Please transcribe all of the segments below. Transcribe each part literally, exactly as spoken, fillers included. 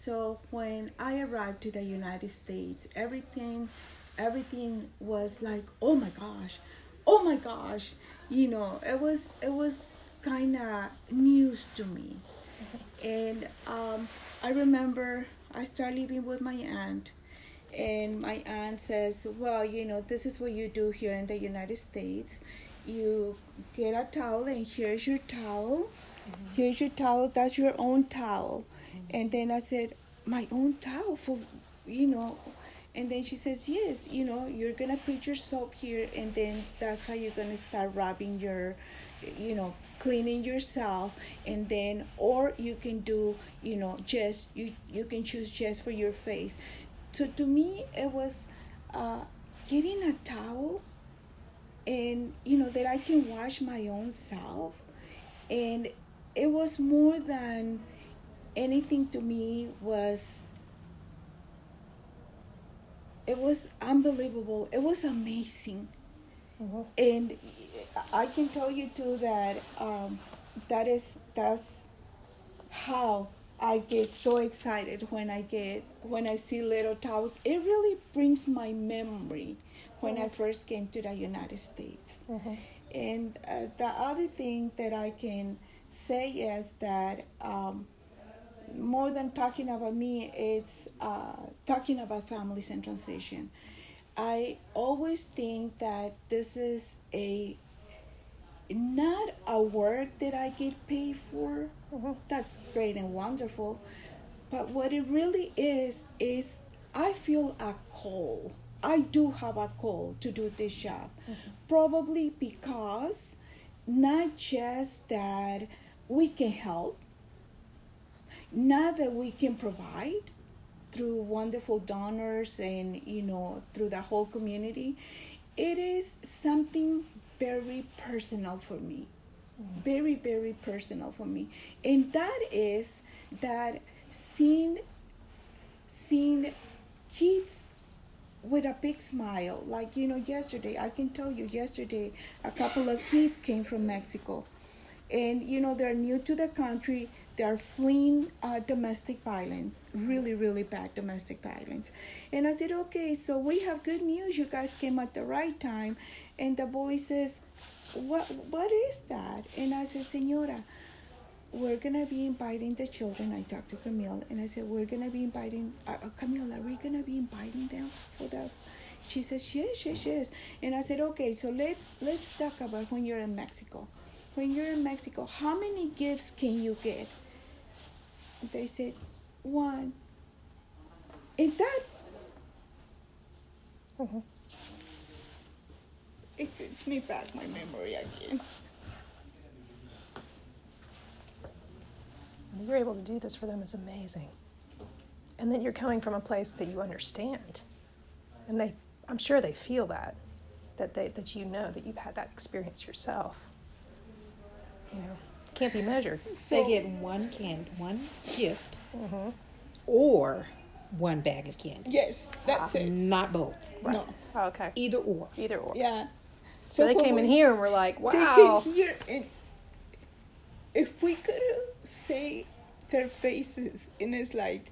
So when I arrived to the United States, everything, everything was like, oh my gosh, oh my gosh, you know, it was it was kind of news to me. And um, I remember I started living with my aunt, and my aunt says, well, you know, this is what you do here in the United States. You get a towel, and here's your towel. Mm-hmm. Here's your towel. That's your own towel. Mm-hmm. And then I said, my own towel for, you know. And then she says, yes, you know, you're going to put your soap here, and then that's how you're going to start rubbing your, you know, cleaning yourself. And then, or you can do, you know, just, you, you can choose just for your face. So to me, it was uh, getting a towel, and, you know, that I can wash my own self. And it was more than anything to me. Was It was unbelievable. It was amazing. Mm-hmm. And I can tell you too that um, that is that's how I get so excited when I get when I see little towels. It really brings my memory when mm-hmm. I first came to the United States. Mm-hmm. And uh, the other thing that I can say is that um, more than talking about me, it's uh, talking about families in transition. I always think that this is a not a work that I get paid for. Mm-hmm. That's great and wonderful. But what it really is, is I feel a call. I do have a call to do this job. Mm-hmm. Probably because not just that we can help, not that we can provide through wonderful donors and, you know, through the whole community. It is something very personal for me. Mm-hmm. Very, very personal for me. And that is that seeing, seeing kids with a big smile. Like, you know, yesterday, I can tell you, yesterday, a couple of kids came from Mexico. And, you know, they're new to the country. They're fleeing uh, domestic violence, really, really bad domestic violence. And I said, okay, so we have good news. You guys came at the right time. And the boy says, what, what is that? And I said, Señora, we're going to be inviting the children. I talked to Camille, and I said, we're going to be inviting, uh, Camille, are we going to be inviting them for that? She says, yes, yes, yes. And I said, okay, so let's let's talk about when you're in Mexico. When you're in Mexico, how many gifts can you get? They said, one. And that, mm-hmm. it gives me back my memory again. You're able to do this for them is amazing. And then you're coming from a place that you understand. And they, I'm sure they feel that, that they, that you know that you've had that experience yourself. You know, can't be measured. So, they get one can one gift, mm-hmm. or one bag of candy. Yes, that's ah. it. Not both. Right. No. Oh, okay. Either or. Either or. Yeah. So, so they came we, in here and were like, wow. They came here, and if we could say their faces, and it's like,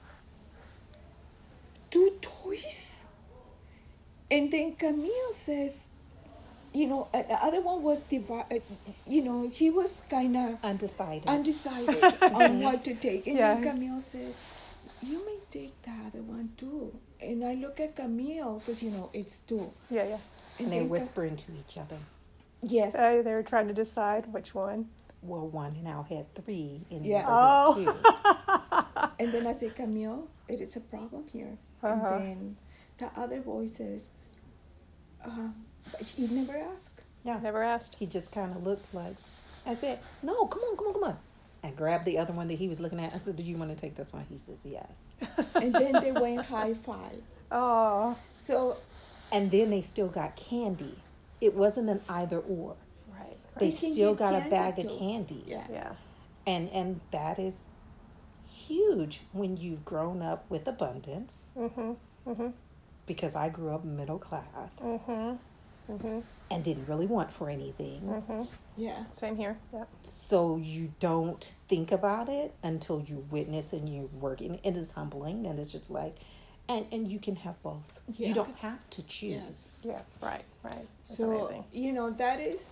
two toys? And then Camille says, you know, uh, the other one was, divi- uh, you know, he was kind of undecided, undecided on what to take. And yeah. then Camille says, you may take the other one too. And I look at Camille, because, you know, it's two. Yeah, yeah. And, and they're whispering to each other. Yes. Uh, they were trying to decide which one. Well, one now had three, and yeah. the other oh. had two. And then I say, Camille, it is a problem here. Uh-huh. And then the other boy says, uh, but he never asked. Yeah, never asked. He just kind of looked like, I said, no, come on, come on, come on. And grabbed the other one that he was looking at. I said, do you want to take this one? He says, yes. And then they went high five. Oh. So. And then they still got candy. It wasn't an either or. Right. right. They still got a bag too. of candy. Yeah. yeah. And, and that is huge when you've grown up with abundance. Mm-hmm. Mm-hmm. Because I grew up middle class. Mm-hmm. Mm-hmm. and didn't really want for anything. Mm-hmm. Yeah. Same here. Yeah. So you don't think about it until you witness and you're working. And it's humbling, and it's just like, and, and you can have both. Yeah. You don't have to choose. Yes. Yeah. Right. Right. That's So, amazing. you know, that is,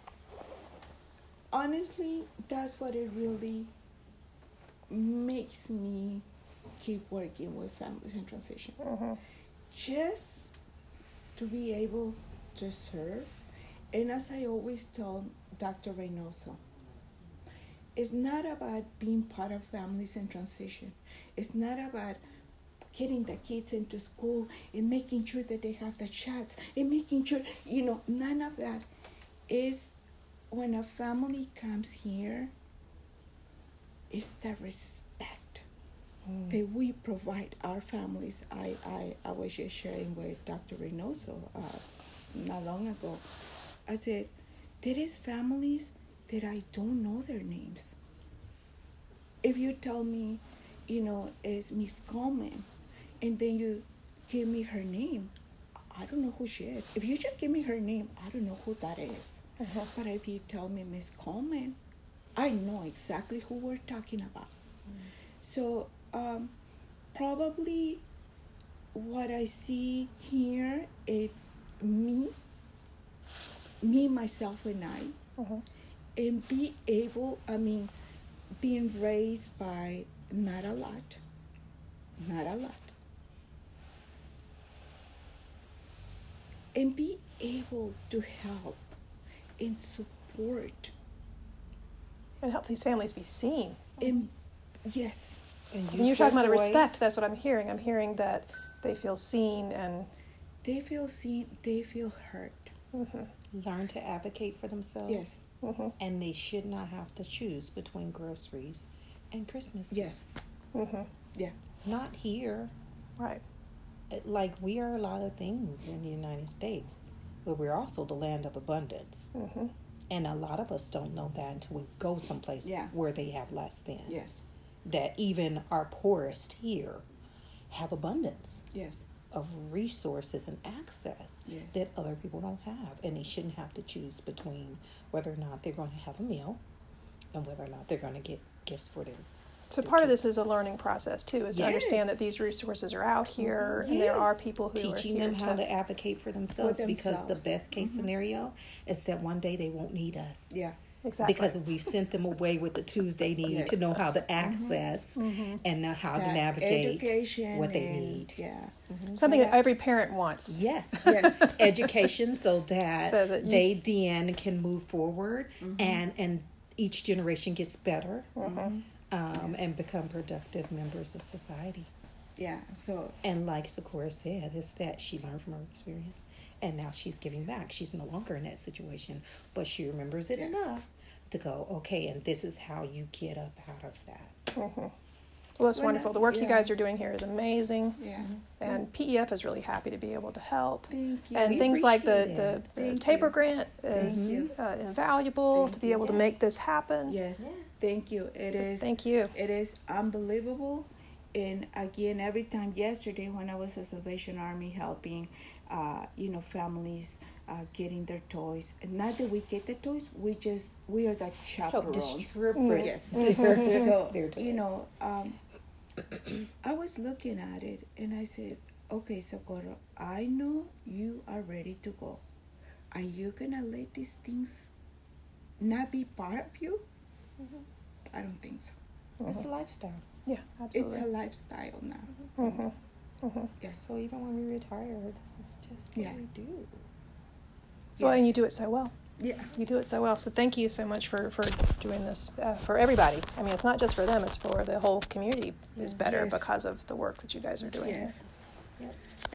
honestly, that's what it really makes me keep working with families in transition. Mm-hmm. Just to be able to serve. And as I always tell Doctor Reynoso, it's not about being part of families in transition. It's not about getting the kids into school and making sure that they have the shots and making sure, you know, none of that. Is when a family comes here, it's the respect mm. that we provide our families. I, I, I was just sharing with Doctor Reynoso uh, not long ago. I said, there is families that I don't know their names. If you tell me, you know, it's Miss Coleman, and then you give me her name, I don't know who she is. If you just give me her name, I don't know who that is. Uh-huh. But if you tell me Miss Coleman, I know exactly who we're talking about. Mm. So um, probably what I see here is me, me, myself, and I, uh-huh. and be able, I mean, being raised by not a lot, not a lot, and be able to help and support. And help these families be seen. And yes. And when you're talking about a respect, that's what I'm hearing. I'm hearing that they feel seen and... They feel seen, they feel heard. Mm-hmm. Learn to advocate for themselves. Yes. Mm-hmm. And they should not have to choose between groceries and Christmas yes. gifts. Mm-hmm. Yeah. Not here. Right. Like, we are a lot of things in the United States, but we're also the land of abundance. Mm-hmm. And a lot of us don't know that until we go someplace yeah. where they have less than. Yes. That even our poorest here have abundance. Yes. Of resources and access yes. that other people don't have. And they shouldn't have to choose between whether or not they're going to have a meal and whether or not they're going to get gifts for them. So part of this is a learning process, too, is to yes. understand that these resources are out here, yes. and there are people who Teaching are here them how to, to advocate for themselves, for themselves. Because the best case mm-hmm. scenario is that one day they won't need us. Yeah. Exactly. Because we've sent them away with the Tuesday need yes. to know how to access mm-hmm. and know how that to navigate what they and, need. Yeah. Mm-hmm. Something that every parent wants. Yes. yes. Education so that, so that you, they then can move forward mm-hmm. and, and each generation gets better mm-hmm. um, yeah. and become productive members of society. Yeah. So and like Sakura said, is that she learned from her experience. And now she's giving back. She's no longer in that situation, but she remembers it yeah. enough to go, okay, and this is how you get up out of that. Mm-hmm. Well, it's well, wonderful. The work yeah. you guys are doing here is amazing. Yeah. And P E F is really happy to be able to help. Thank you. And we things like the, the, the Tabor you. grant is uh, invaluable Thank to be you. able yes. to make this happen. Yes. yes. Thank you. It so is. Thank you. It is unbelievable. And again, every time yesterday when I was at Salvation Army helping, uh, you know, families uh, getting their toys. And not that we get the toys, we just, we are the chaperones. Distribute. Yes. Mm-hmm. So, you know, um, I was looking at it and I said, okay, Socorro, I know you are ready to go. Are you going to let these things not be part of you? Mm-hmm. I don't think so. Mm-hmm. It's a lifestyle. Yeah, absolutely. It's a lifestyle now. Mm-hmm. Mm-hmm. Yeah. So even when we retire, this is just what yeah. we do. Well, yes. and you do it so well. Yeah. You do it so well. So thank you so much for, for doing this uh, for everybody. I mean, it's not just for them, it's for the whole community is better yes. because of the work that you guys are doing yes. here.